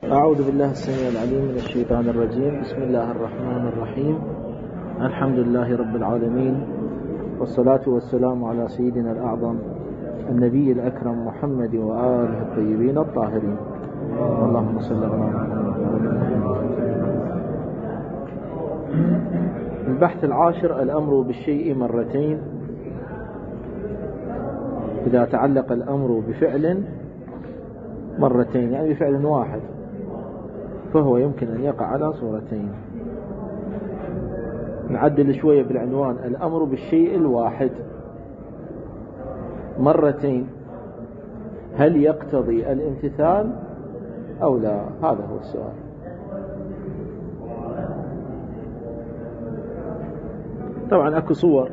أعوذ بالله السميع العليم من الشيطان الرجيم. بسم الله الرحمن الرحيم. الحمد لله رب العالمين، والصلاة والسلام على سيدنا الأعظم النبي الأكرم محمد وآله الطيبين الطاهرين. اللهم صل على محمد. البحث العاشر: الأمر بالشيء مرتين. إذا تعلق الأمر بفعل مرتين، يعني بفعل واحد، فهو يمكن أن يقع على صورتين. نعدل شوية بالعنوان: الأمر بالشيء الواحد مرتين، هل يقتضي الامتثال أو لا؟ هذا هو السؤال. طبعا أكو صور.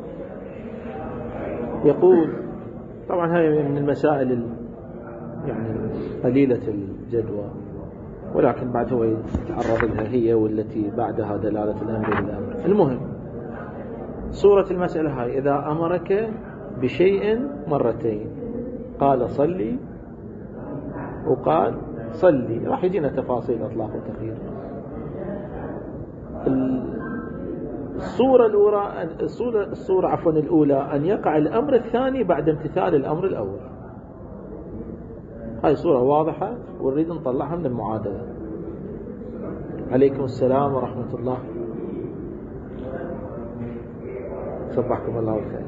يقول طبعا هذه من المسائل يعني قليلة الجدوى، ولكن بعد هو يتعرض لها هي والتي بعدها دلالة الأمر بالأمر. المهم صورة المسألة هاي: إذا أمرك بشيء مرتين، قال صلي وقال صلي، راح يجينا تفاصيل إطلاق وتخيير. الصورة الأولى أن يقع الأمر الثاني بعد امتثال الأمر الأول. هاي صورة واضحة ونريد نطلعها من المعادلة. عليكم السلام ورحمة الله، صبحكم الله بالخير.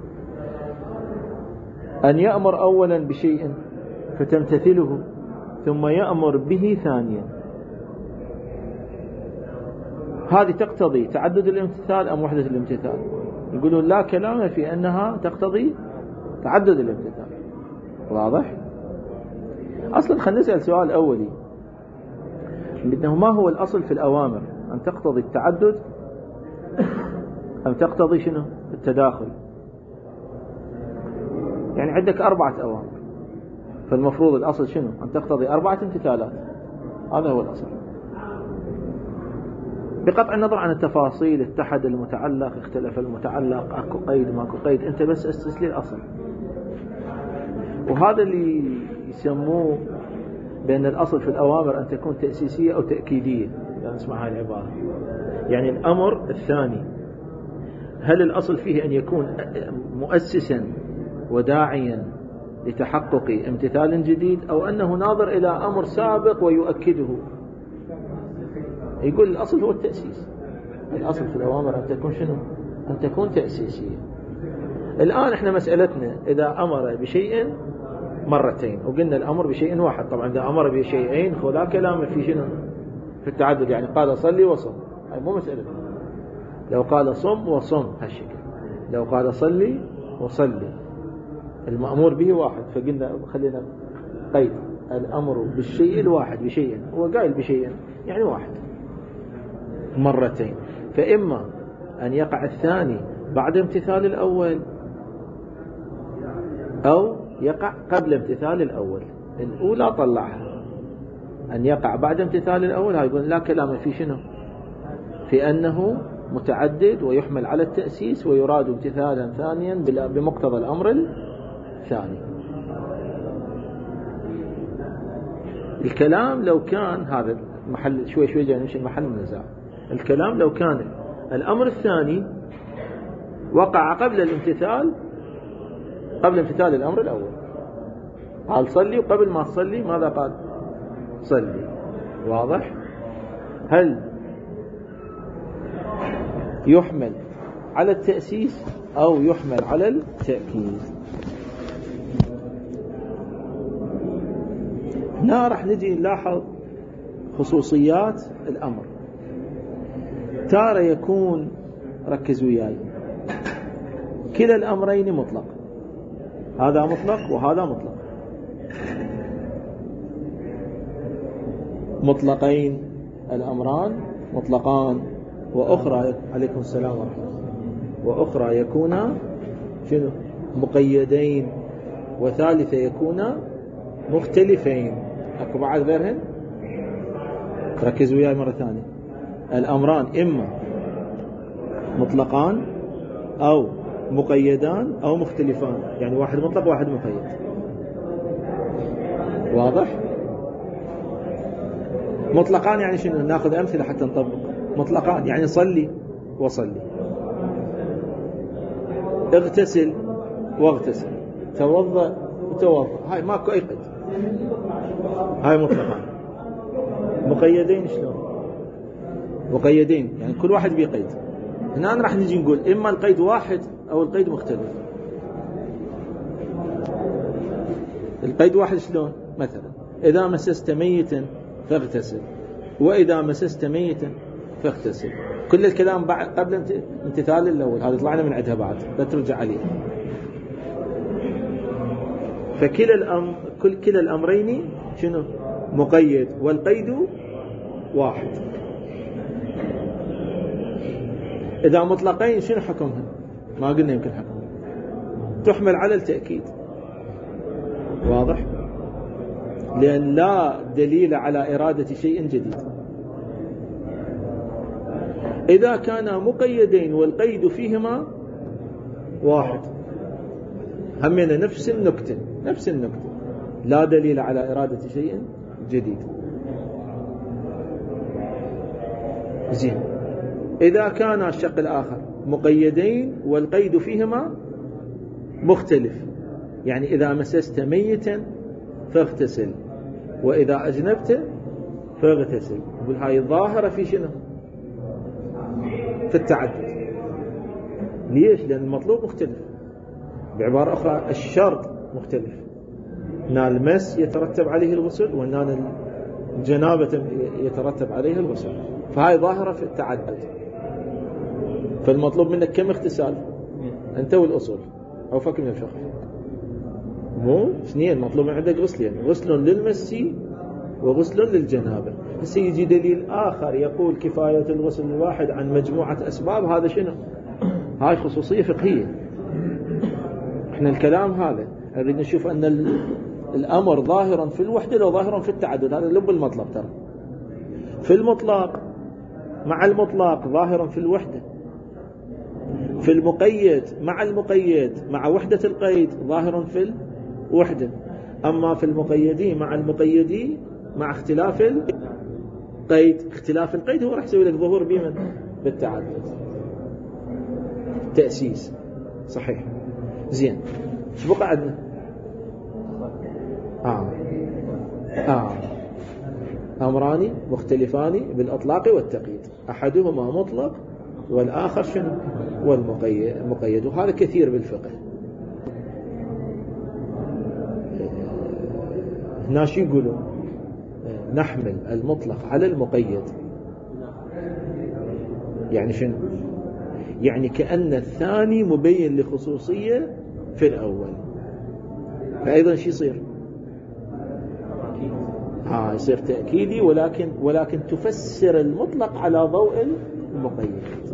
أن يأمر أولا بشيء فتمتثله، ثم يأمر به ثانيا، هذه تقتضي تعدد الامتثال أم وحدة الامتثال؟ يقولون لا كلام في أنها تقتضي تعدد الامتثال. واضح؟ أصلا خلينا نسأل سؤال أولي: بدنا ما هو الأصل في الأوامر؟ أن تقتضي التعدد أم تقتضي شنو؟ التداخل. يعني عندك 4 أوامر، فالمفروض الأصل شنو؟ أن تقتضي 4 امتثالات. هذا هو الأصل، بقطع النظر عن التفاصيل. اتحد المتعلق، اختلف المتعلق، اكو قيد ماكو قيد، انت بس اسس لي الاصل. وهذا اللي يسموه بأن الأصل في الأوامر أن تكون تأسيسية أو تأكيدية. يعني نسمع هاي العبارة، يعني الأمر الثاني هل الأصل فيه أن يكون مؤسسا وداعيا لتحقق امتثال جديد، أو أنه ناظر إلى أمر سابق ويؤكده؟ يقول الأصل هو التأسيس. الأصل في الأوامر أن تكون شنو؟ أن تكون تأسيسية. الآن احنا مسألتنا إذا أمر بشيء مرتين، وقلنا الأمر بشيء واحد. طبعا إذا أمر بشيئين فلا كلام في شنو؟ في التعدد. يعني قال صلي وصم، هاي مو مسألتنا. لو قال صم وصم هالشكل، لو قال صلي وصلي، المأمور به واحد، فقلنا خلينا قيد الأمر بالشيء الواحد بشيء، هو قائل بشيء يعني واحد مرتين. فإما أن يقع الثاني بعد امتثال الأول، أو يقع قبل امتثال الأول. الأولى طلعها، أن يقع بعد امتثال الأول، هيقول لا كلام في شنو؟ في أنه متعدد ويحمل على التأسيس ويراد امتثالا ثانيا بمقتضى الأمر الثاني. الكلام لو كان هذا محل شوي جاي نمشي محل النزاع. الكلام لو كان الأمر الثاني وقع قبل الامتثال، قبل امتثال الأمر الأول. قال صلي، وقبل ما تصلي ماذا قال؟ صلي. واضح؟ هل يحمل على التأسيس أو يحمل على التأكيد؟ هنا راح نجي نلاحظ خصوصيات الأمر. تارة يكون، ركز وياي، كلا الأمرين مطلق، هذا مطلق وهذا مطلق، مطلقين الأمران مطلقان. وأخرى، عليكم السلام ورحمة الله، وأخرى يكون شنو؟ مقيدين، وثالثة يكون مختلفين. أكو بعد غيرهن؟ ركزوا وياي مرة ثانية. الأمران إما مطلقان أو مقيدان أو مختلفان، يعني واحد مطلق واحد مقيد. واضح؟ مطلقان يعني شنو؟ ناخذ أمثلة حتى نطبق. مطلقان يعني صلي وصلي، اغتسل واغتسل، توضأ وتوضأ، هاي ماكو أي قيد، هاي مطلقان. مقيدين شلون؟ مقيدين يعني كل واحد بقيد. هنا راح نجي نقول إما القيد واحد أو القيد مختلف. القيد واحد شلون؟ مثلا إذا مسست ميتا فاغتسل، وإذا مسست ميتا فاغتسل. كل الكلام قبل امتثال الأول، هذا طلعنا من عندها بعد لا ترجع عليه. كلا الأمرين شنو؟ مقيد، والقيد واحد. إذا مطلقين شنو حكمها؟ ما قلنا يمكن حكمها تحمل على التأكيد، واضح؟ لأن لا دليل على إرادة شيء جديد. إذا كانا مقيدين والقيد فيهما واحد، همنا نفس النكتة، لا دليل على إرادة شيء جديد. زين. إذا كان الشق الآخر مقيدين والقيد فيهما مختلف، يعني إذا مسست ميتا فاغتسل، وإذا أجنبت فاغتسل. يقول هاي ظاهرة في شنو؟ في التعدد. ليش؟ لأن المطلوب مختلف. بعبارة أخرى الشرط مختلف. نال المس يترتب عليه الغسل، ونال الجنابة يترتب عليه الغسل، فهاي ظاهرة في التعدد. فالمطلوب منك كم اغتسال؟ أنت والأصول أو فك من الفقه، مو اثنين. مطلوب من عندك غسلين، غسل للمس وغسل للجنابة. بس يجي دليل آخر يقول كفاية الغسل الواحد عن مجموعة أسباب. هذا شنو؟ هاي خصوصية فقهية. احنا الكلام هذا نريد نشوف أن الأمر ظاهرا في الوحدة لو ظاهرا في التعدد. هذا لب المطلب. ترى في المطلق مع المطلق ظاهرا في الوحدة، في المقيد مع المقيد مع وحدة القيد ظاهرا في الوحدة. أما في المقيدين مع المقيدين مع اختلاف القيد، اختلاف القيد هو راح يسوي لك ظهور بمن؟ بالتعدد. تأسيس صحيح. زين. شو بقى عندنا؟ أمران مختلفان بالأطلاق والتقييد، أحدهما مطلق والآخر شنو؟ والمقيد. وهذا كثير بالفقه. هنا شو يقولوا؟ نحمل المطلق على المقيد. يعني شنو؟ يعني كأن الثاني مبين لخصوصية في الأول، فأيضا شو يصير؟ يصير تأكيدي، ولكن تفسر المطلق على ضوء المقيد.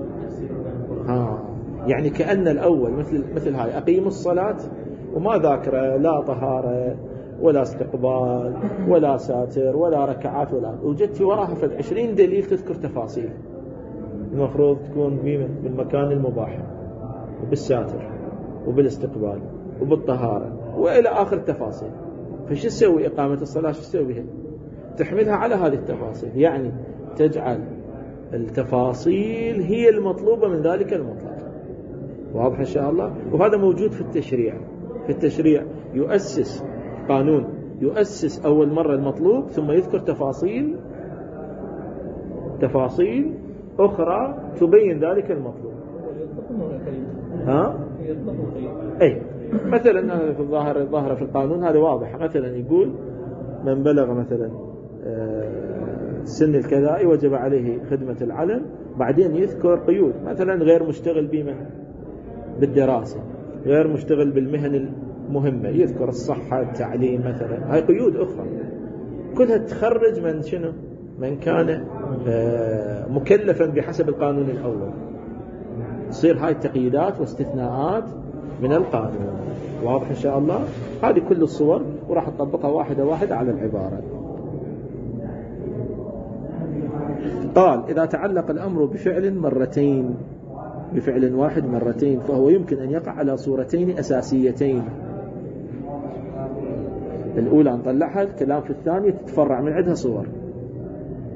يعني كأن الأول مثل هاي أقيم الصلاة وما ذاكر لا طهارة ولا استقبال ولا ساتر ولا ركعات ولا، وجدت وراها في 20 دليل تذكر تفاصيل. المفروض تكون بالمكان المباح وبالساتر وبالاستقبال وبالطهارة وإلى آخر التفاصيل. فش تسوي إقامة الصلاة؟ شو تسوي بها؟ تحملها على هذه التفاصيل، يعني تجعل التفاصيل هي المطلوبة من ذلك المطلق. واضح إن شاء الله؟ وهذا موجود في التشريع. في التشريع يؤسس قانون، يؤسس أول مرة المطلوب ثم يذكر تفاصيل أخرى تبين ذلك المطلوب. أي مثلا في الظاهرة في القانون هذا واضح. مثلا يقول من بلغ مثلا سن الكذا وجب عليه خدمة العلم. بعدين يذكر قيود، مثلا غير مشتغل بالدراسة، غير مشتغل بالمهن المهمة، يذكر الصحة، التعليم مثلا. هاي قيود أخرى كلها تخرج من شنو؟ من كان مكلفا بحسب القانون الأول. تصير هاي التقييدات واستثناءات من القانون. واضح إن شاء الله؟ هذه كل الصور وراح نطبقها واحدة على العبارة. قال إذا تعلق الأمر بفعل واحد مرتين فهو يمكن أن يقع على صورتين أساسيتين. الأولى نطلعها، الكلام في الثانية تتفرع من عندها صور.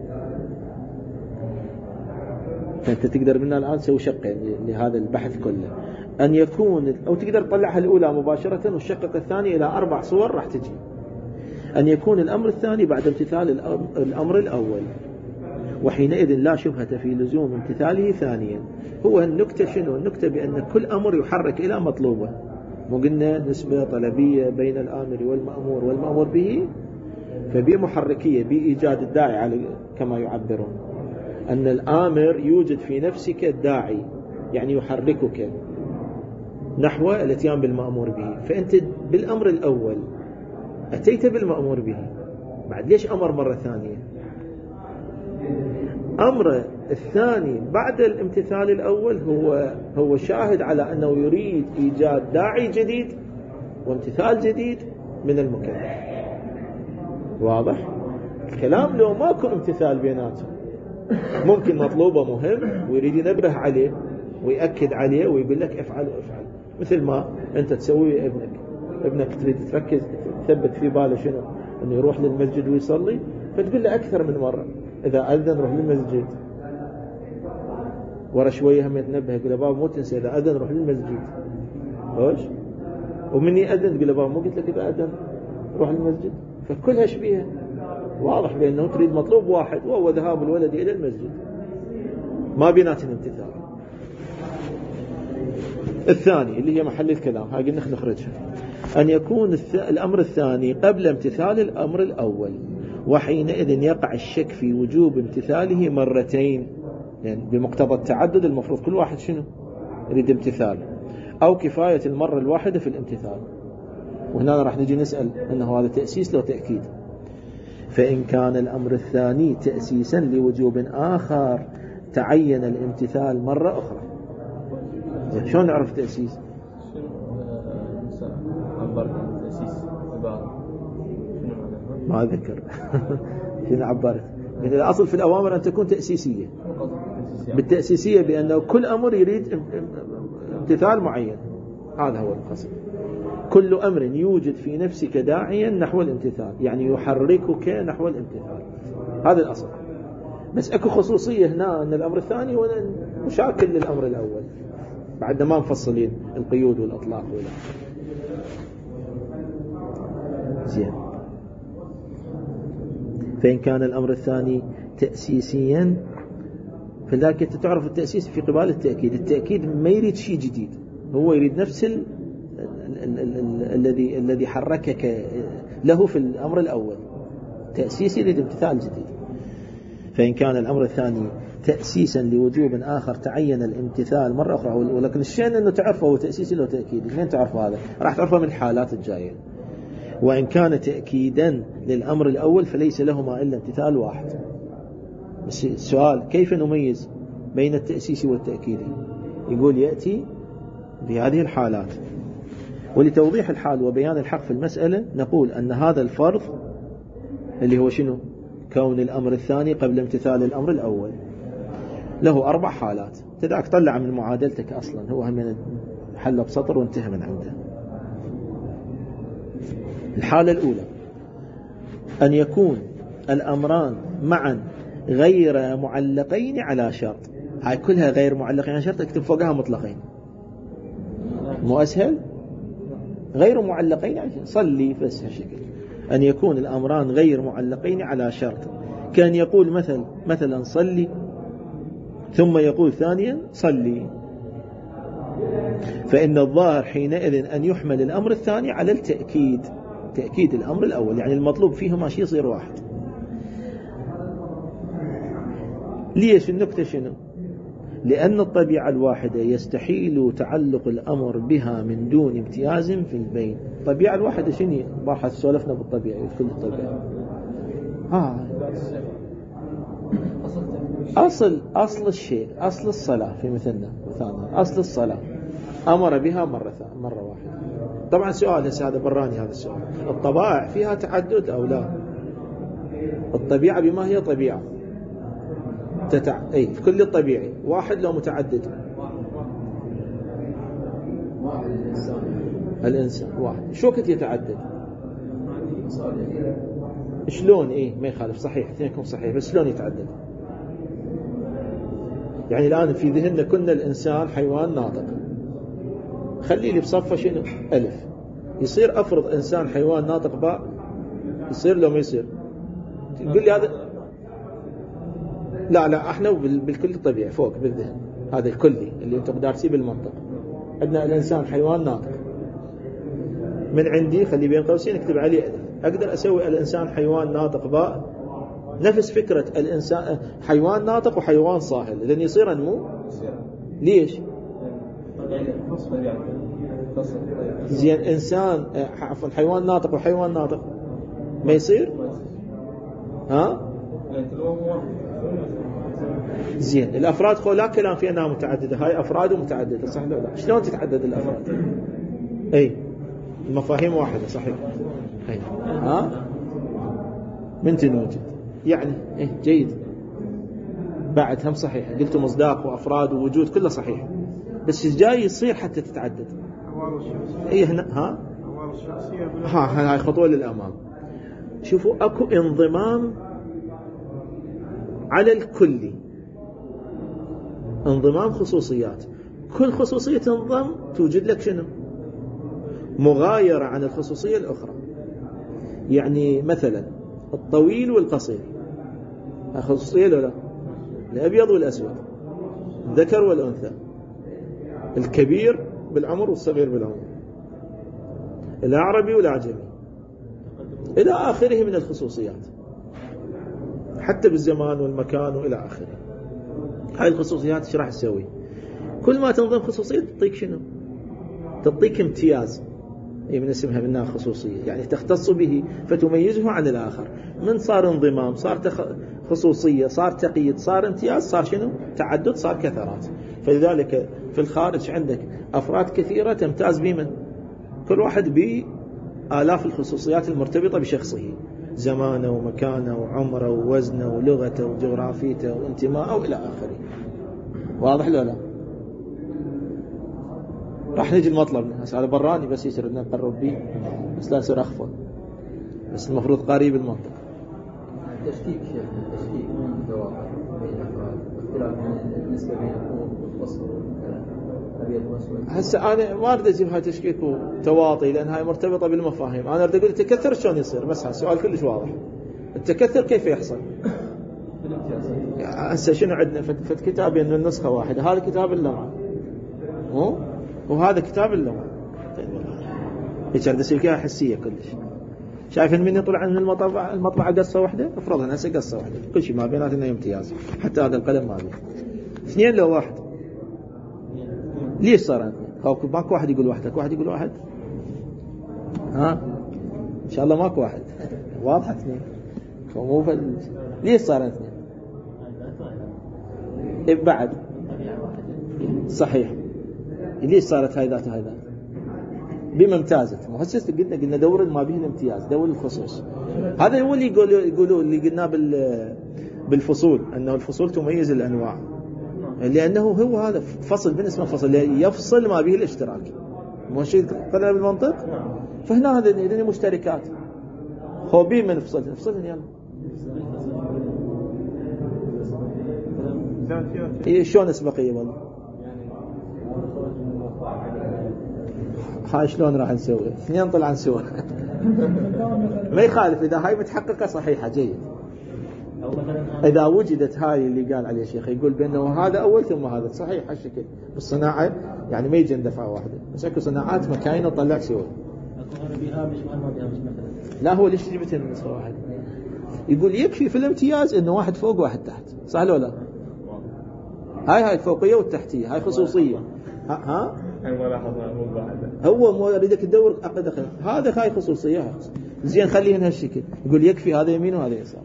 فأنت تقدر منها الآن تسوي شقين لهذا البحث كله، أن يكون، أو تقدر تطلعها الأولى مباشرة وتشقق الثاني إلى 4 صور راح تجي. أن يكون الأمر الثاني بعد امتثال الأمر الأول، وحينئذ لا شبهة في لزوم امتثاله ثانيا. هو النكتة شنو؟ النكتة بأن كل أمر يحرك إلى مطلوبه، مو قلنا نسبة طلبية بين الآمر والمأمور والمأمور به، فبمحركية بإيجاد الداعي كما يعبرون، أن الآمر يوجد في نفسك الداعي، يعني يحركك نحو الاتيان بالمأمور به. فأنت بالأمر الأول أتيت بالمأمور به، بعد ليش أمر مرة ثانية؟ أمر الثاني بعد الامتثال الأول هو شاهد على أنه يريد إيجاد داعي جديد وامتثال جديد من المكلف. واضح الكلام؟ لو ماكو امتثال بيناتهم، ممكن مطلوبه مهم ويريد ينبه عليه ويأكد عليه ويقول لك افعل وافعل، مثل ما أنت تسوي ابنك تريد تركز تثبت في باله شنو؟ أنه يروح للمسجد ويصلي، فتقول له أكثر من مرة إذا أذن روح للمسجد، ورا شوية هم يتنبه يقول له بابا مو تنسى إذا أذن روح للمسجد، خوش، ومن يأذن تقول له بابا مو قلت لك إذا أذن روح للمسجد. فكلها شبيهة، واضح بأنه تريد مطلوب واحد وهو ذهاب الولد إلى المسجد، ما بيناتنا امتثال. الثاني اللي هي محل الكلام، هاي قلنا نخرجها، أن يكون الأمر الثاني قبل امتثال الأمر الأول، وحينئذ يقع الشك في وجوب امتثاله مرتين، يعني بمقتضى التعدد المفروض كل واحد شنو يريد امتثال، أو كفاية المرة الواحدة في الامتثال. وهنا راح نجي نسأل أنه هذا تأسيس لو تأكيد. فإن كان الأمر الثاني تأسيسا لوجوب آخر تعين الامتثال مرة أخرى. شلون نعرف تأسيس؟ ما أذكر شنو عبارة. يعني الأصل في الأوامر أن تكون تأسيسية، بالتأسيسية بأنه كل أمر يريد امتثال معين، هذا هو القصد. كل أمر يوجد في نفسك داعيا نحو الامتثال، يعني يحركك نحو الامتثال، هذا الأصل. بس أكو خصوصية هنا أن الأمر الثاني هو مشاكل للأمر الأول، بعد ما مفصلين القيود والأطلاق زين. فإن كان الأمر الثاني تأسيسيا، فذاك تعرف التأسيس في قبال التأكيد. التأكيد ما يريد شيء جديد، هو يريد نفس الذي حركك له في الأمر الأول. تأسيس يريد امتثال جديد. فإن كان الأمر الثاني تأسيسا لوجوب آخر تعين الامتثال مرة أخرى. ولكن الشيء أنه تعرفه هو تأسيسي لو تأكيد، منين تعرف هذا؟ راح تعرفه من الحالات الجاية. وإن كان تأكيدا للأمر الأول فليس لهما إلا امتثال واحد. بس السؤال كيف نميز بين التأسيس والتأكيد؟ يقول يأتي بهذه الحالات. ولتوضيح الحال وبيان الحق في المسألة نقول أن هذا الفرض اللي هو شنو؟ كون الأمر الثاني قبل امتثال الأمر الأول له 4 حالات. تدعك طلع من معادلتك أصلا، هو هم حل بسطر وانتهى من عنده. الحالة الأولى أن يكون الأمران معا غير معلقين على شرط. هاي كلها غير معلقين على شرط، اكتب فوقها مطلقين، مو أسهل؟ غير معلقين على شرط، صلي بس هالشكل. أن يكون الأمران غير معلقين على شرط، كان يقول مثلا صلي ثم يقول ثانيا صلي، فإن الظاهر حينئذ أن يحمل الأمر الثاني على التأكيد، تأكيد الأمر الأول، يعني المطلوب فيهما شيء يصير واحد. ليش؟ النكتة شنو؟ لأن الطبيعة الواحدة يستحيل تعلق الأمر بها من دون امتياز في البين. الطبيعة الواحدة شنو؟ بارحة سولفنا بالطبيعة، كل الطبيعة أصل الشيء، أصل الصلاة في مثلنا مثلا، أصل الصلاة أمر بها مرة واحدة. طبعا سؤال هذا براني، هذا السؤال، الطبائع فيها تعدد أو لا؟ الطبيعة بما هي طبيعة كل الطبيعي واحد لو متعدد؟ الإنسان واحد. شو وقت يتعدد؟ شلون؟ ما يخالف، صحيح اثنينكم صحيح، بس شلون يتعدد؟ يعني الآن في ذهننا كنا الإنسان حيوان ناطق، خلي لي بصفة شنو ألف، يصير أفرض إنسان حيوان ناطق باء، يصير لو ما يصير؟ تقول لي هذا لا احنا بالكل طبيعي فوق بالذهن، هذا الكلي اللي انتم دارسيه بالمنطق. عندنا الإنسان حيوان ناطق، من عندي خلي بين قوسين اكتب عليه ألف، أقدر أسوي الإنسان حيوان ناطق باء نفس فكرة الإنسان حيوان ناطق وحيوان صاهل، لأن يصير نمو. ليش؟ زين إنسان عفوا حيوان ناطق وحيوان ناطق ما يصير؟ ها؟ زين الأفراد خو لا كلام في أنها متعددة، هاي أفراد ومتعددة صح ولا لا؟ شلون تتعدد الأفراد؟ أي المفاهيم واحدة صحيح. أي ها؟ من تنوجد يعني إيه جيد. بعد هم صحيح، قلت مصداق وأفراد ووجود كله صحيح، بس جاي يصير حتى تتعدد. إيه هنا هاي خطوة للأمام. شوفوا أكو انضمام على الكلي، انضمام خصوصيات، كل خصوصية تنضم توجد لك شنو مغايرة عن الخصوصية الأخرى. يعني مثلا الطويل والقصير خصوصية لا، الأبيض والأسود، الذكر والأنثى، الكبير بالعمر والصغير بالعمر، الأعربي والأعجمي إلى آخره من الخصوصيات، حتى بالزمان والمكان وإلى آخره. هاي الخصوصيات ايش راح تسوي؟ كل ما تنظم خصوصية تعطيك شنو؟ تعطيك امتياز، من اسمها منها خصوصية، يعني تختص به فتميزه عن الآخر. من صار انضمام، صار خصوصية، صار تقييد، صار امتياز، صار شنو؟ تعدد، صار كثرات. فلذلك في الخارج عندك أفراد كثيرة تمتاز بمن؟ كل واحد بآلاف الخصوصيات المرتبطة بشخصه، زمانه ومكانه وعمره ووزنه ولغته وجغرافيته وانتماءه وإلى آخره. واضح ولا لا؟ راح نجي المطلب هسه على براني بس يصير بدنا نقرب به، بس لا يصير أخفى، بس المفروض قريب المنطق. تشكيك شيخ، تشكيك من الواقع بين الأفراد، اختلاف النسبة بين الأمور والفصل الأبيض والأسود. هسه أنا ما أريد أجيب هاي تشكيك وتواطي، لأن هاي مرتبطة بالمفاهيم. أنا أريد أقول التكثر شلون يصير، بس هالسؤال كلش واضح. التكثر كيف يحصل؟ هسه شنو عندنا فت كتابين من نسخة واحدة، هذا كتاب اللمعة وهذا كتاب اللمعة، هيك أريد أسوي فيها حسية كلش. شايفين من يطلع من المطبعة قصة واحدة، افرضها هسه قصة واحدة، كل شيء ما بيناتنا امتياز، حتى هذا القلم ما بيه. اثنين لو واحد، ليش صار اثنين؟ ماكو واحد يقول وحدك، واحد يقول واحد، ها ان شاء الله ماكو واحد. واضحة اثنين مو ليش صار اثنين؟ بعد صحيح، ليش صارت هاي ذات هاي ذات؟ بما امتازت. مهسس قلنا دور ما به الامتياز، دور الخصوص. هذا هو اللي يقولوا اللي قلنا بالفصول، انه الفصول تميز الانواع، لانه هو هذا فصل بالنسبه فصل يفصل ما به الاشتراك. مو شيء قلنا بالمنطق. فهنا هذه مشتركات، هو بي من نفصلن يلا. شلون اسبقيه والله؟ هاي شلون راح نسوي؟ اثنين طلعن سوا. ما يخالف إذا هاي متحققة صحيحة جيد. إذا وجدت هاي اللي قال عليه الشيخ يقول بأنه هذا أول ثم هذا صحيح هالشكل بالصناعة، يعني ما يجي دفعة واحدة، بس أكو صناعات مكاينة طلع سوا. لا هو ليش جبتها من نسخة واحدة؟ يقول يكفي في الامتياز إنه واحد فوق واحد تحت، صح ولا لا؟ هاي الفوقية والتحتية، هاي خصوصية. ها؟ هو مو أريدك تدور أقل هذا هاي خصوصية زين، خليهن هالشكل. يقول يكفي هذا يمين وهذا يسار،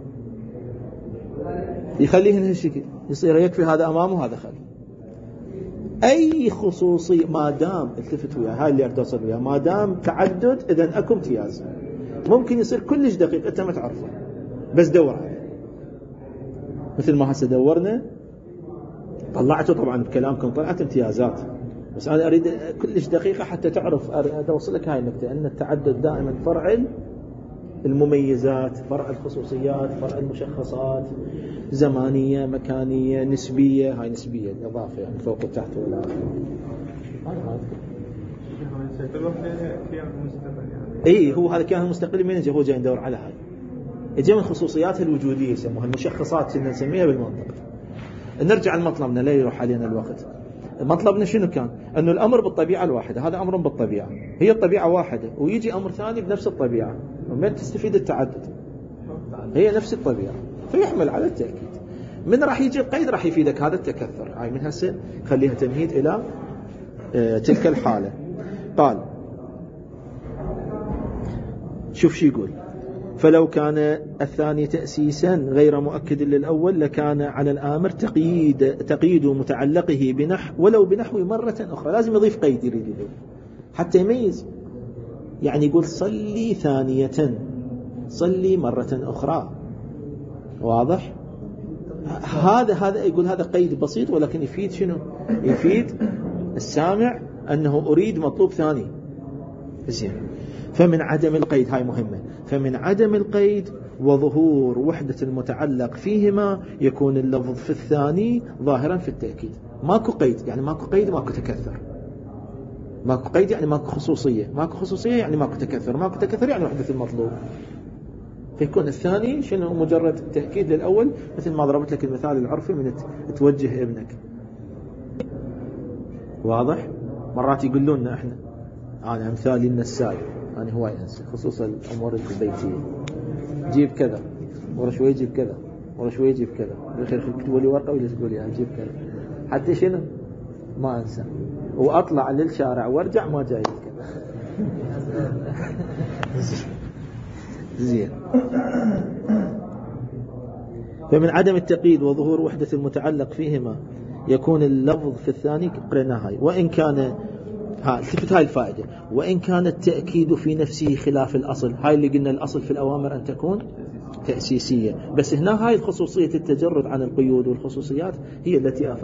يخليهن هالشكل، يصير يكفي هذا أمامه وهذا خلف. أي خصوصية ما دام التفت وياه، هاي اللي أريد وياه، ما دام تعدد إذن أكو امتياز. ممكن يصير كلش دقيق أنت ما تعرفه، بس دور عليه. مثل ما هسه دورنا طلعته طبعا بكلامكم طلعت امتيازات، بس أنا أريد كلش دقيقة حتى تعرف. أريد أوصلك هاي النقطة، أن التعدد دائما فرع المميزات، فرع الخصوصيات، فرع المشخصات، زمانية، مكانية، نسبية. هاي نسبية الإضافة يعني فوق وتحت ولا هو هذا كان مستقل. من هو جاي ندور على هاي؟ يجي من خصوصيات الوجودية يسموها المشخصات، كنا نسميها بالمنطق. نرجع لمطلبنا لا يروح علينا الوقت. مطلبنا شنو كان؟ أنه الأمر بالطبيعة الواحدة، هذا أمر بالطبيعة، هي الطبيعة واحدة، ويجي أمر ثاني بنفس الطبيعة، ومن تستفيد التعدد؟ هي نفس الطبيعة، فيحمل على التأكيد. من راح يجي القيد راح يفيدك هذا التكثر. هاي من هسه خليها تمهيد إلى تلك الحالة. قال شوف شو يقول: فلو كان الثاني تأسيسا غير مؤكد للأول لكان على الآمر تقييد متعلقه ولو بنحو مرة أخرى. لازم يضيف قيد، يريد يقول حتى يميز. يعني يقول صلي ثانية، صلي مرة أخرى. واضح؟ هذا يقول هذا قيد بسيط، ولكن يفيد شنو؟ يفيد السامع أنه أريد مطلوب ثاني. زين. فمن عدم القيد، هاي مهمة، فمن عدم القيد وظهور وحدة المتعلق فيهما يكون اللفظ في الثاني ظاهرا في التأكيد. ماكو قيد يعني ماكو قيد، ماكو تكثر. ماكو قيد يعني ماكو خصوصية، ماكو خصوصية يعني ماكو تكثر، ماكو تكثر يعني وحدة المطلوب. فيكون الثاني شنو؟ مجرد تأكيد للأول، مثل ما ضربت لك المثال العرفي من توجه ابنك. واضح؟ مرات يقولون لنا احنا، أنا أمثالي النساي، أنا هواي أنسى، خصوصا الأمور البيتية، جيب كذا ورا شوي جيب كذا ورا شوي جيب كذا، بالخير تكتبوا لي ورقة ولا تقول لي جيب كذا، حتى شنو ما أنسى، وأطلع للشارع وارجع ما جايب كذا. زين. فمن عدم التقييد وظهور وحدة المتعلق فيهما يكون اللفظ في الثاني قرنا هاي. وإن كان التفت هاي الفائدة، وإن كان التأكيد في نفسه خلاف الأصل. هاي اللي قلنا الأصل في الأوامر أن تكون تأسيسية، بس هنا هاي الخصوصية التجرد عن القيود والخصوصيات هي التي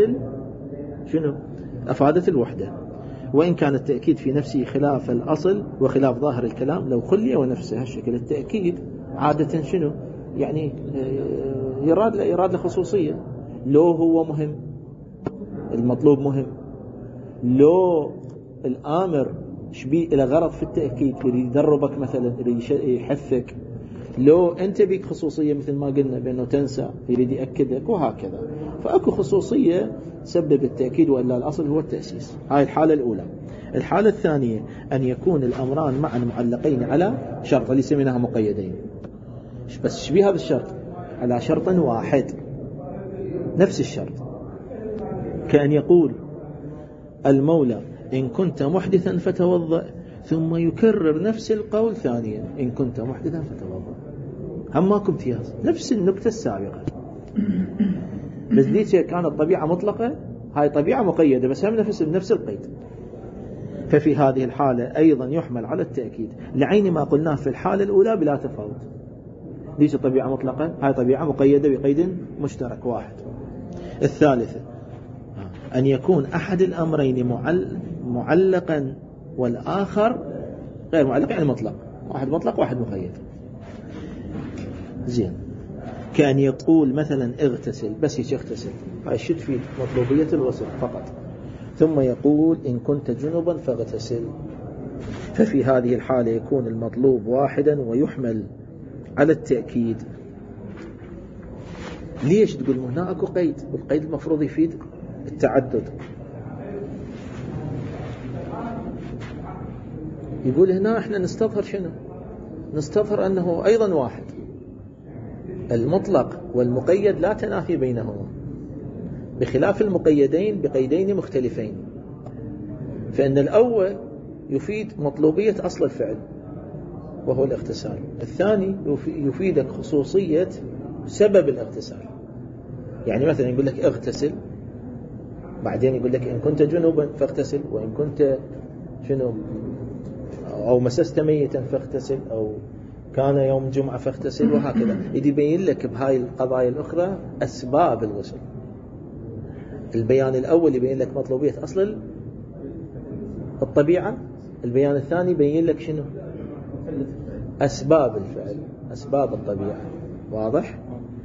أفادت الوحدة. وإن كان التأكيد في نفسه خلاف الأصل وخلاف ظاهر الكلام لو خلي ونفسه هالشكل. التأكيد عادة شنو يعني؟ يراد لخصوصية. لو هو مهم، المطلوب مهم، لو الآمر شبيه إلى غرض في التأكيد، يريد يدربك مثلا، يريد يحثك، لو أنت بيك خصوصية مثل ما قلنا بأنه تنسى يريد يأكدك، وهكذا. فأكو خصوصية تسبب التأكيد، وإلا الأصل هو التأسيس. هاي الحالة الأولى. الحالة الثانية أن يكون الأمران معا معلقين على شرط اللي سميناها مقيدين، بس شبيه هذا الشرط على شرط واحد، نفس الشرط. كأن يقول المولى إن كنت محدثا فتوضأ، ثم يكرر نفس القول ثانيا إن كنت محدثا فتوضأ. هم ماكو امتياز، نفس النكتة السابقة، بس دي كانت طبيعة مطلقة، هاي طبيعة مقيدة، بس هم نفس القيد. ففي هذه الحالة أيضا يحمل على التأكيد لعين ما قلناه في الحالة الأولى بلا تفاوت. دي طبيعة مطلقة، هاي طبيعة مقيدة بقيد مشترك واحد. الثالثة أن يكون أحد الأمرين معلقا والآخر غير معلق، يعني مطلق، واحد مطلق واحد مقيد. زين. كأن يقول مثلا اغتسل، بس هيك اغتسل، هاي شو تفيد؟ مطلوبية الوصف فقط. ثم يقول إن كنت جنبا فاغتسل. ففي هذه الحالة يكون المطلوب واحدا ويحمل على التأكيد. ليش؟ تقول هنا أكو قيد، والقيد المفروض يفيد التعدد. يقول هنا احنا نستظهر شنو؟ نستظهر أنه أيضا واحد. المطلق والمقيد لا تنافي بينهما، بخلاف المقيدين بقيدين مختلفين. فإن الأول يفيد مطلوبية أصل الفعل وهو الاغتسال، الثاني يفيدك خصوصية سبب الاغتسال. يعني مثلا يقول لك اغتسل، بعدين يقول لك إن كنت جنوبا فاغتسل، وإن كنت شنو أو مسست ميتا فاغتسل، أو كان يوم جمعة فاغتسل، وهكذا. يدي يبين لك بهاي القضايا الأخرى أسباب الغسل. البيان الأول يبين لك مطلوبية أصل الطبيعة، البيان الثاني يبين لك شنو أسباب الفعل، أسباب الطبيعة. واضح؟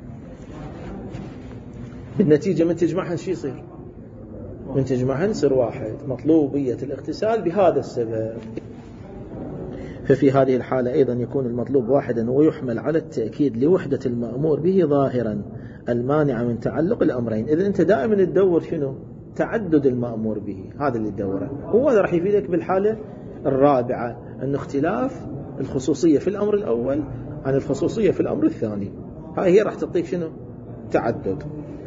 بالنتيجة من تجمعهن شي يصير؟ من تجمعهن يصير واحد، مطلوبية الاغتسال بهذا السبب. ففي هذه الحالة أيضا يكون المطلوب واحدا، ويحمل على التأكيد لوحدة المأمور به ظاهرا المانع من تعلق الأمرين. إذا أنت دائما تدور شنو؟ تعدد المأمور به، هذا اللي تدوره. هو راح يفيدك بالحالة الرابعة، أن اختلاف الخصوصية في الأمر الأول عن الخصوصية في الأمر الثاني، هاي هي راح تعطيك شنو؟ تعدد.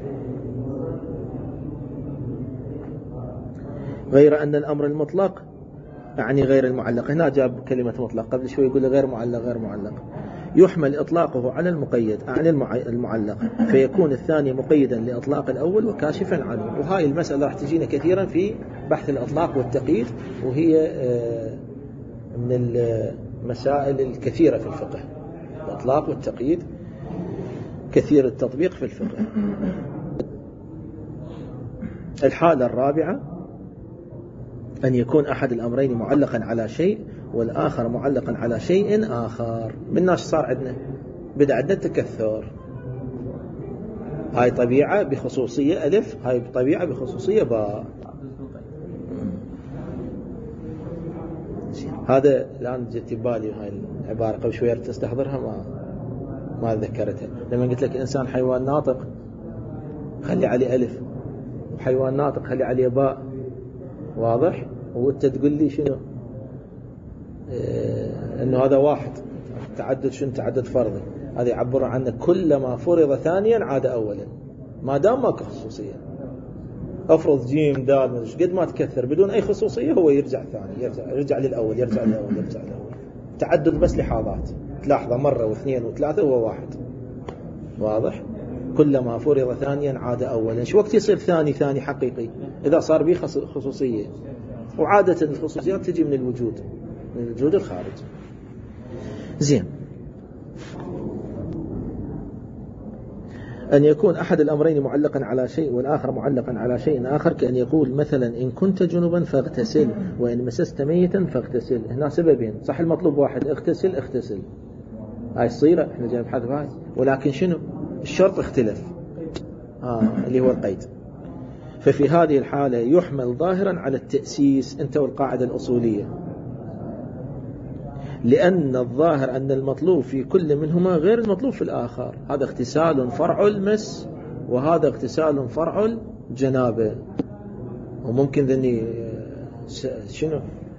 غير أن الأمر المطلق يعني غير المعلق، هنا جاب كلمة مطلق، قبل شوي يقول غير معلق، غير معلق، يحمل إطلاقه على المقيد عن المعلق، فيكون الثاني مقيدا لإطلاق الأول وكاشفا عنه. وهاي المسألة راح تجينا كثيرا في بحث الإطلاق والتقييد، وهي من المسائل الكثيرة في الفقه. الإطلاق والتقييد كثير التطبيق في الفقه. الحالة الرابعة أن يكون أحد الأمرين معلقا على شيء والآخر معلقا على شيء آخر. مناش صار عندنا؟ بدأ عندنا تكثر. هاي طبيعة بخصوصية ألف، هاي طبيعة بخصوصية باء. هذا الآن جت بالي هاي العبارة قبل شوية تستحضرها ما ذكرتها. لما قلت لك إنسان حيوان ناطق خلي عليه ألف، وحيوان ناطق خلي عليه باء. واضح؟ وانت تقول لي شنو؟ انه هذا واحد. تعدد شنو؟ تعدد فرضي. هذا يعبر عنه كلما فرض ثانيا عاد اولا، ما دام ماكو خصوصيه. افرض جيم دال قد ما تكثر بدون اي خصوصيه، هو يرجع ثاني، يرجع للاول، يرجع للاول، يرجع للاول. تعدد بس لحظات، تلاحظه مره واثنين وثلاثه وهو واحد. واضح؟ كلما فرض ثانيا عاد اولا. شو وقت يصير ثاني حقيقي؟ اذا صار به خصوصيه. وعادة الخصوصيات تجي من الوجود، من الوجود الخارج. زين. أن يكون أحد الأمرين معلقا على شيء والآخر معلقا على شيء آخر، كأن يقول مثلا إن كنت جنبا فاغتسل، وإن مسست ميتا فاغتسل. هنا سببين، صح المطلوب واحد، اغتسل. هاي الصيغة احنا جاي نبحث بهاي، ولكن شنو؟ الشرط اختلف، اللي هو القيد. ففي هذه الحالة يحمل ظاهرا على التأسيس، انت والقاعدة الأصولية، لأن الظاهر أن المطلوب في كل منهما غير المطلوب في الآخر. هذا اغتسال فرع المس، وهذا اغتسال فرع الجنابة. وممكن ذني شنو؟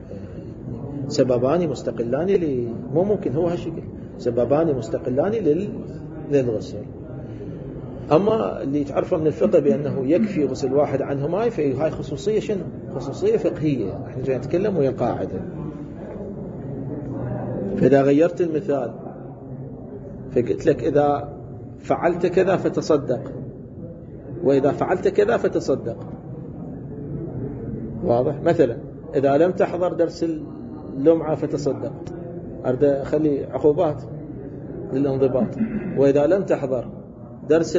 سببان مستقلان مو ممكن هو هالشكل، سببان مستقلان للغسل. أما اللي تعرفه من الفقه بأنه يكفي غسل واحد عنهما، فهي خصوصية شنو؟ خصوصية فقهية. احنا جاي نتكلم وهي قاعدة. فإذا غيرت المثال فقلت لك إذا فعلت كذا فتصدق، وإذا فعلت كذا فتصدق. واضح؟ مثلا إذا لم تحضر درس اللمعة فتصدق، أريد خلي عقوبات للانضباط. وإذا لم تحضر درس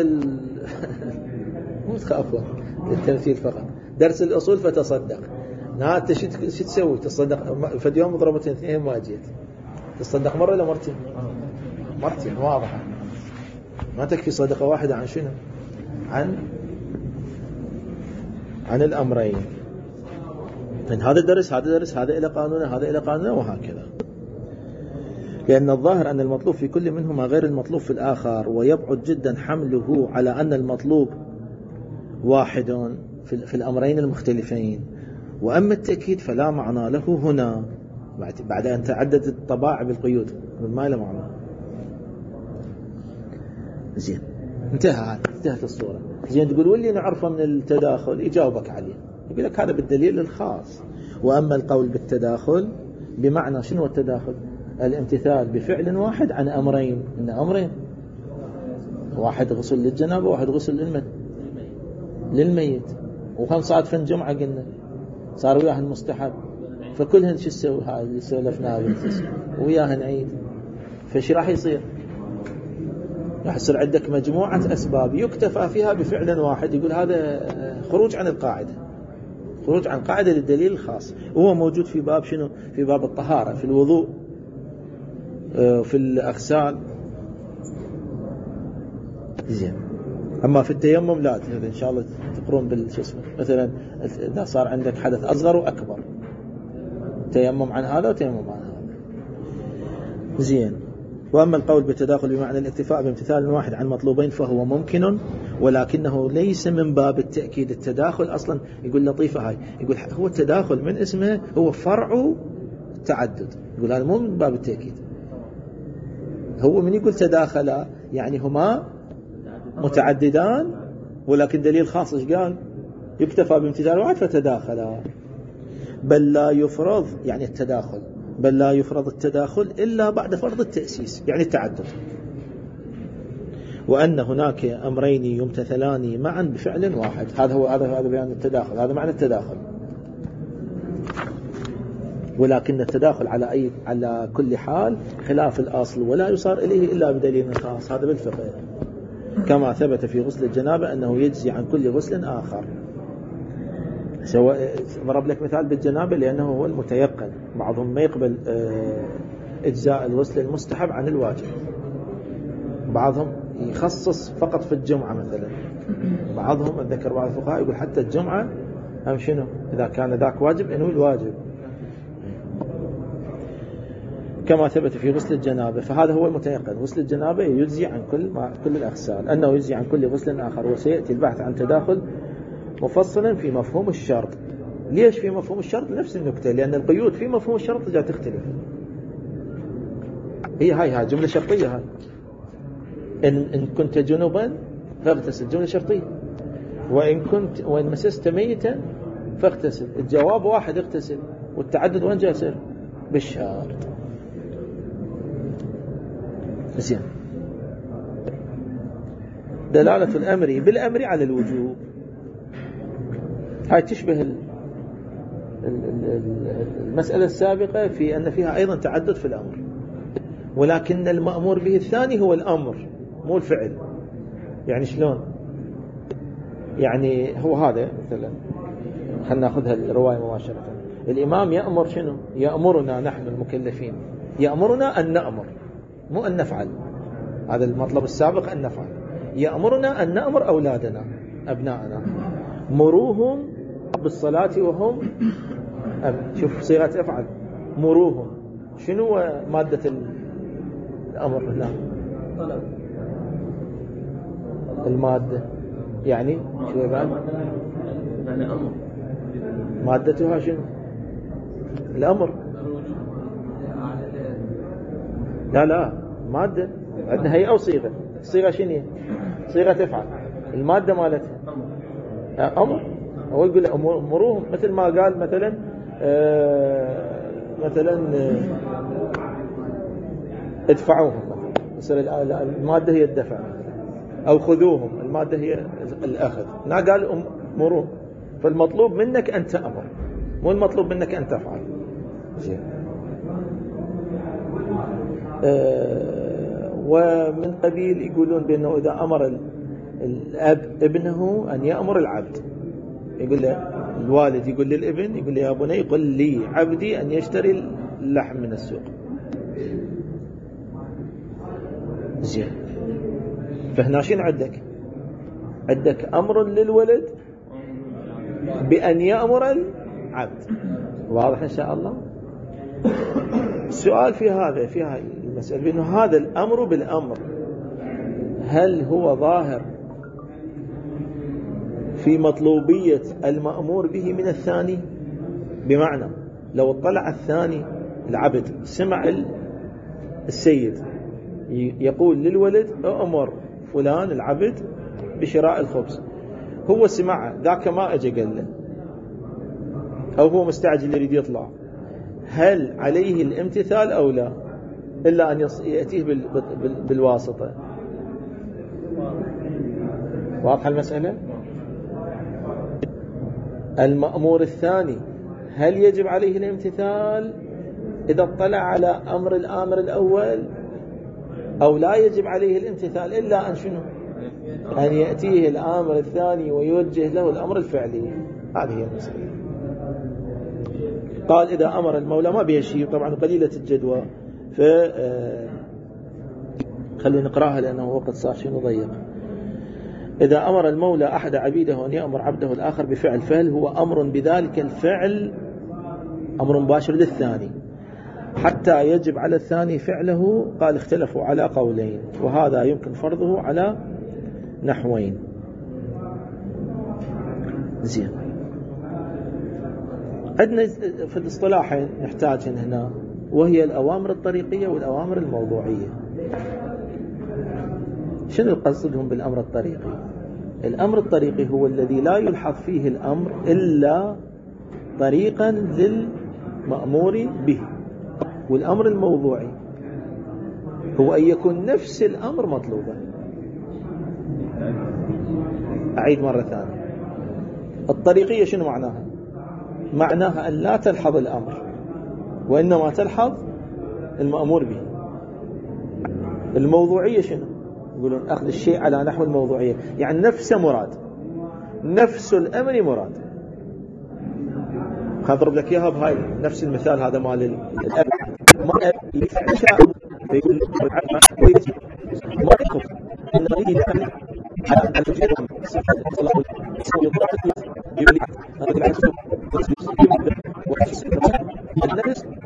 مو تخافوا للتمثيل فقط، درس الأصول فتصدق. انت شو تسوي؟ تصدق فد يوم ضربتين اثنين ما جيت، تصدق مرة ولا مرتين؟ مرتين. واضحة. ما تكفي صدقة واحدة عن شنو؟ عن الأمرين. من هذا الدرس هذا إلى قانونه، هذا إلى قانونه، وهكذا. لأن الظاهر أن المطلوب في كل منهما غير المطلوب في الآخر، ويبعد جدا حمله على أن المطلوب واحد في الأمرين المختلفين. وأما التأكيد فلا معنى له هنا بعد أن تعددت الطباع بالقيود، ما له معنى. زين، انتهت الصورة. زين، تقول واللي نعرفه من التداخل يجاوبك عليه، يقول لك هذا بالدليل الخاص. وأما القول بالتداخل بمعنى شنو التداخل؟ الامتثال بفعل واحد عن أمرين. إن أمرين، واحد غسل للجنابة وواحد غسل للميت، وكم صادفن جمعة قلنا صار وياهن مستحب، فكلهن شو تسوي؟ هاي اللي سولفناه وياهن عيد. فشي راح يصير؟ راح يصير عندك مجموعة أسباب يكتفى فيها بفعل واحد. يقول هذا خروج عن القاعدة، خروج عن قاعدة للدليل الخاص. وهو موجود في باب شنو؟ في باب الطهارة، في الوضوء. في الأغسال زين. أما في التيمم لا، إن شاء الله تقرون بالجسم. مثلا إذا صار عندك حدث أصغر وأكبر، تيمم عن هذا وتيمم عن هذا. زين. وأما القول بالتداخل بمعنى الاكتفاء بامتثال واحد عن مطلوبين فهو ممكن، ولكنه ليس من باب التأكيد. التداخل أصلا يقول لطيفة هاي، يقول هو التداخل من اسمه هو فرع تعدد، يقول هذا مو من باب التأكيد. هو من يقول تداخلا يعني هما متعددان، ولكن دليل خاص ايش قال؟ يكتفى بامتثال واحد فتداخلا. بل لا يفرض يعني التداخل، بل لا يفرض التداخل إلا بعد فرض التأسيس يعني التعدد. وأن هناك أمرين يمتثلان معا بفعل واحد. هذا بيان التداخل، هذا معنى التداخل. ولكن التداخل على كل حال خلاف الأصل، ولا يصار إليه إلا بدليل خاص. هذا بالفقه، كما ثبت في غسل الجنابة أنه يجزي عن كل غسل آخر. سواء ضرب لك مثال بالجنابة لأنه هو المتيقن. بعضهم ما يقبل إجزاء الغسل المستحب عن الواجب، بعضهم يخصص فقط في الجمعة مثلا، بعضهم أتذكر بعض الفقهاء يقول حتى الجمعة هم شنو إذا كان ذاك واجب إنه الواجب، كما ثبت في غسل الجنابة. فهذا هو المتيقن، غسل الجنابة يجزي عن كل الأغسال، أنه يجزي عن كل غسل آخر. وسيأتي البحث عن تداخل مفصلا في مفهوم الشرط. ليش في مفهوم الشرط؟ نفس النكتة، لأن القيود في مفهوم الشرط جاء تختلف. هاي جملة شرطية. هاي إن كنت جنوبا فاغتسل، جملة شرطية. وإن مسست ميتا فاغتسل، الجواب واحد اغتسل، والتعدد وين جاء يصير؟ بالشرط. زين. دلالة الأمر بالأمر على الوجوب، هاي تشبه المسألة السابقة في أن فيها أيضا تعدد في الأمر، ولكن المأمور به الثاني هو الأمر مو الفعل. يعني شلون؟ يعني هو هذا مثلا، خلنا نأخذها الرواية مباشرة. الإمام يأمر شنو؟ يأمرنا نحن المكلفين، يأمرنا أن نأمر مو أن نفعل. هذا المطلب السابق أن نفعل. يأمرنا أن نأمر أولادنا أبناءنا، مروهم بالصلاة وهم شوف صيغة أفعل، مروهم. شنو مادة الأمر هنا؟ المادة يعني شو بعد؟ يعني أمر مادتها شنو؟ الأمر. لا مادة عندنا هي أو صيغة. الصيغة شنو؟ صيغة أفعل، المادة مالتها أمر. هو يقول أمروهم، مثل ما قال مثلا ادفعوهم مثلا، المادة هي الدفع، أو خذوهم، المادة هي الأخذ. هنا قال أمروهم، فالمطلوب منك أن تأمر مو المطلوب منك أن تفعل. ومن قبيل يقولون بأنه إذا أمر الأب ابنه أن يأمر العبد، يقول له الوالد يقول للابن، يقول له يا بني قل لي عبدي أن يشتري اللحم من السوق. زين. فهنا شين عندك أمر للولد بأن يأمر العبد. واضح إن شاء الله. السؤال في هذه المسألة بأنه هذا الأمر بالأمر هل هو ظاهر في مطلوبية المأمور به من الثاني؟ بمعنى لو اطلع الثاني العبد سمع السيد يقول للولد أمر فلان العبد بشراء الخبز، هو سمعه ذاك ما أجي قال له، أو هو مستعجل يريد يطلع، هل عليه الامتثال أو لا؟ إلا أن يأتيه بالواسطة. واضحة المسألة؟ المأمور الثاني هل يجب عليه الامتثال إذا اطلع على أمر الآمر الأول، أو لا يجب عليه الامتثال إلا أن شنو؟ أن يأتيه الآمر الثاني ويوجه له الأمر الفعلي. هذه هي المسألة. قال إذا أمر المولى ما بيشي، طبعا قليلة الجدوى خلينا نقراها لأنه وقت صار شنو ضيق. إذا أمر المولى أحد عبيده أن يأمر عبده الآخر بفعل، فهل هو أمر بذلك الفعل أمر مباشر للثاني حتى يجب على الثاني فعله؟ قال اختلفوا على قولين، وهذا يمكن فرضه على نحوين. زين، عندنا في الاصطلاحين نحتاج هنا، وهي الأوامر الطريقية والأوامر الموضوعية. شنو القصدهم بالأمر الطريقي؟ الأمر الطريقي هو الذي لا يلحظ فيه الأمر إلا طريقا للمأمور به، والأمر الموضوعي هو أن يكون نفس الأمر مطلوبا. أعيد مرة ثانية، الطريقية شنو معناها؟ معناها أن لا تلحظ الأمر وإنما تلحظ المأمور به. الموضوعية شنو؟ يقولون أخذ الشيء على نحو الموضوعية، يعني نفس مراد، نفس الأمر مراد. أضرب لك إياها بهاي نفس المثال هذا مال الأب، ما يفعل شيء فيقول ما يخف إن هذه نحن على الجهة يقول النفس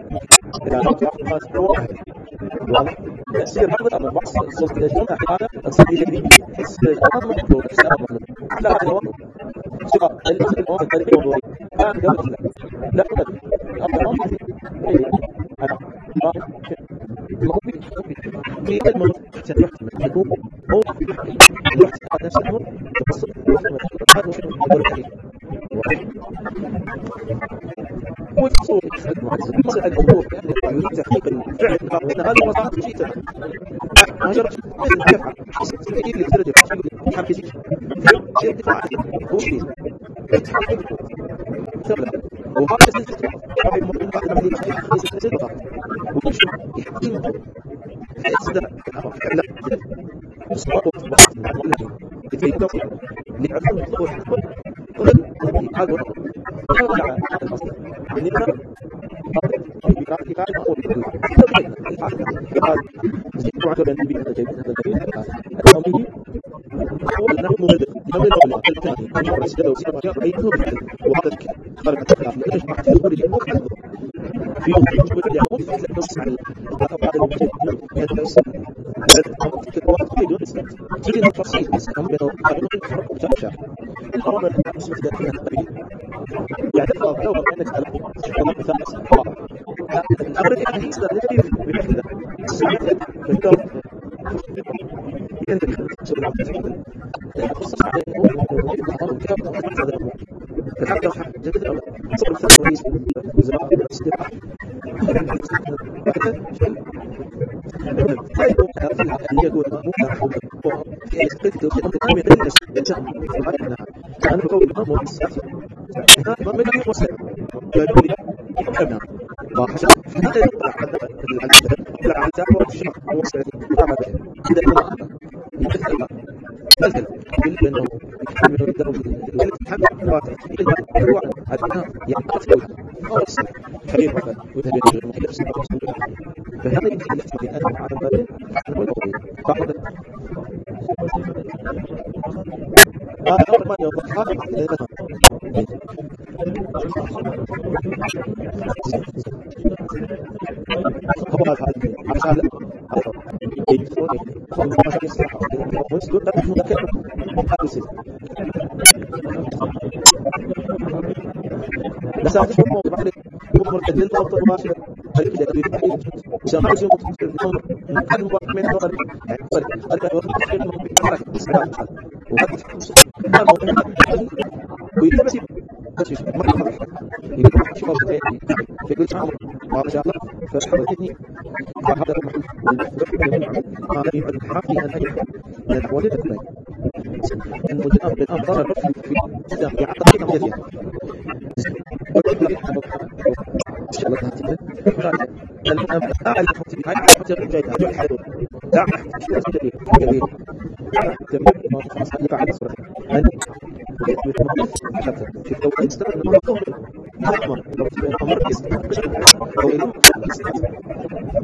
تأثير هذا الأمر بعض الصوت الأجنبي أحيانا تصير شيء يحس الأمر مطلوب لا الأمر الطريقة الموضوعية لا تحقيق الفعل هذا وصفات جيدة ما جرى شيء للدرجة شيء دفاع هو شيء وهذا سلسلة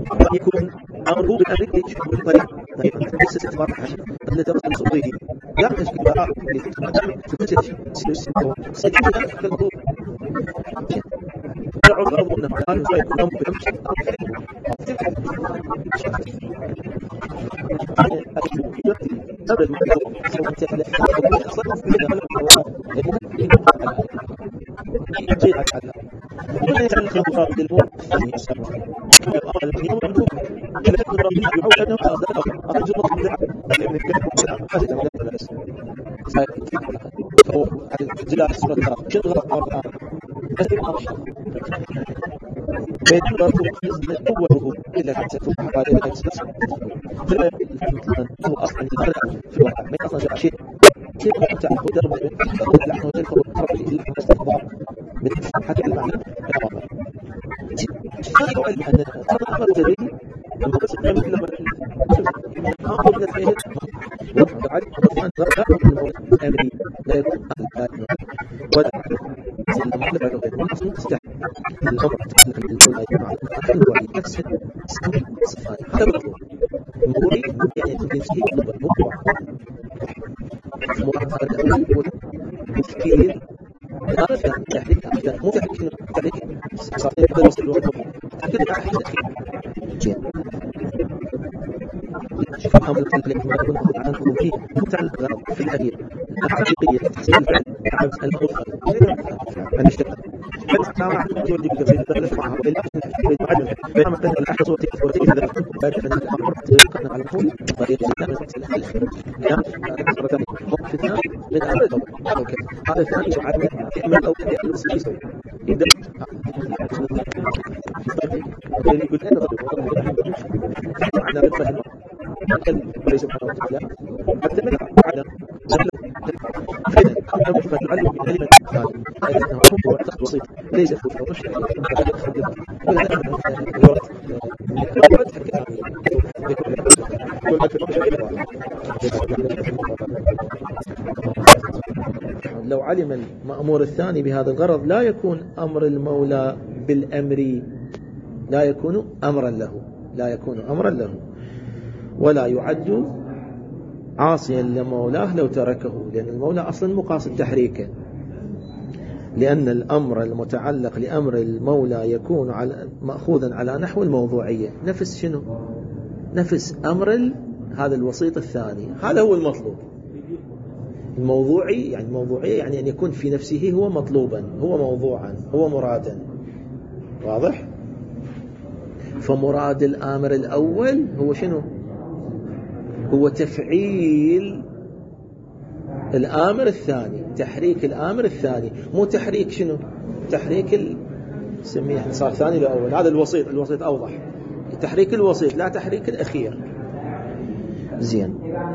يكون أمره بالأمر يشبه الطريق طريقا ليس استخبار حاجة قد تبصر لصوته لا تشكي براء الغرض أنه قال يكون أمر بالأمر في الأخير الحقيقية تحسين الفعل المؤخر أن يشتغل فالسامع يودي بكثير معها بينما كان الأحد صورتي هذا بعد أن الأمر كان على طول طريقة من أمر هذا الثاني يعلم يعمل أو يسوي يبدأ يقول أنا على بالفهم لكن الله سبحانه وتعالى حتى من على فإذا أنا مش بتعلم بكلمة هذا أنه هو بسيط ليس في الفضل لو علم المأمور الثاني بهذا الغرض لا يكون أمر المولى بالأمر لا يكون أمرا له ولا يعد عاصيا لمولاه لو تركه، لأن المولى أصلا مقاصد تحريكه، لأن الأمر المتعلق لأمر المولى يكون مأخوذا على نحو الموضوعية. نفس شنو؟ نفس أمر هذا الوسيط الثاني، هذا هو المطلوب. الموضوعي يعني الموضوعية يعني أن يكون في نفسه هو مطلوبا، هو موضوعا، هو مرادا. واضح؟ فمراد الآمر الأول هو شنو؟ هو تفعيل الآمر الثاني، تحريك الآمر الثاني، مو تحريك شنو؟ تحريك سميه صار ثاني لأول. هذا الوسيط أوضح، تحريك الوسيط لا تحريك الأخير. زين.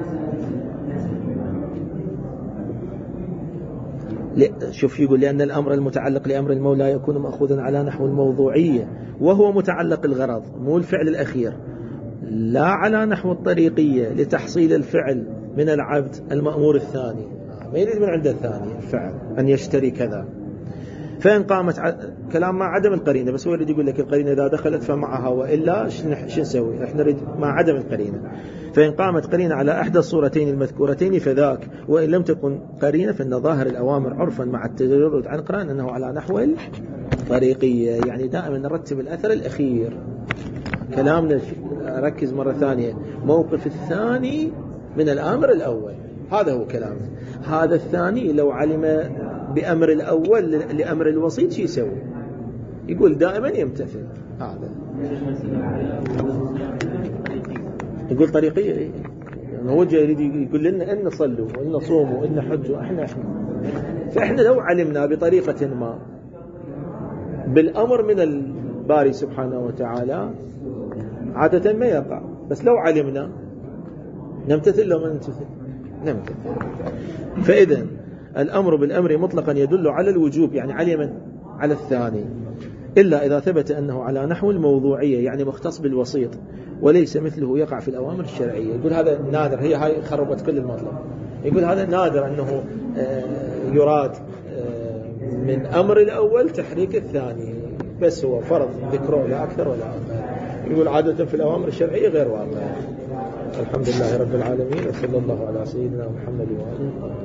شوف يقول لأن الأمر المتعلق لأمر المولى يكون مأخوذا على نحو الموضوعية وهو متعلق الغرض، مو الفعل الأخير، لا على نحو الطريقية لتحصيل الفعل من العبد المأمور الثاني، ما يريد من عند الثاني الفعل أن يشتري كذا. فإن قامت كلام مع عدم القرينة، بس هو يريد يقول لك القرينة إذا دخلت فمعها وإلا شو نسوي؟ احنا نريد مع عدم القرينة. فإن قامت قرينة على إحدى الصورتين المذكورتين فذاك، وإن لم تكن قرينة فإن ظاهر الأوامر عرفا مع التجرد عن قران أنه على نحو الطريقية، يعني دائما نرتب الأثر الأخير. كلامنا ركز مرة ثانية، موقف الثاني من الأمر الأول، هذا هو كلامنا. هذا الثاني لو علم بأمر الأول لأمر الوسيط شو يسوي؟ يقول دائما يمتثل. هذا يقول طريقية، يعني هو جاي يريد يقول لنا إن صلوا وإن صوموا وإن حجوا. إحنا فإحنا لو علمنا بطريقة ما بالأمر من الباري سبحانه وتعالى عادة ما يقع، بس لو علمنا نمتثل لو ما نمتثل. فإذا الأمر بالأمر مطلقا يدل على الوجوب، يعني على الثاني، إلا إذا ثبت أنه على نحو الموضوعية يعني مختص بالوسيط وليس مثله يقع في الأوامر الشرعية. يقول هذا نادر، هاي خربت كل المطلب. يقول هذا نادر أنه يراد من أمر الأول تحريك الثاني، بس هو فرض ذكره لا أكثر ولا أقل. يقول عادة في الأوامر الشرعية غير واقع. الحمد لله رب العالمين، وصلى الله على سيدنا محمد وآله.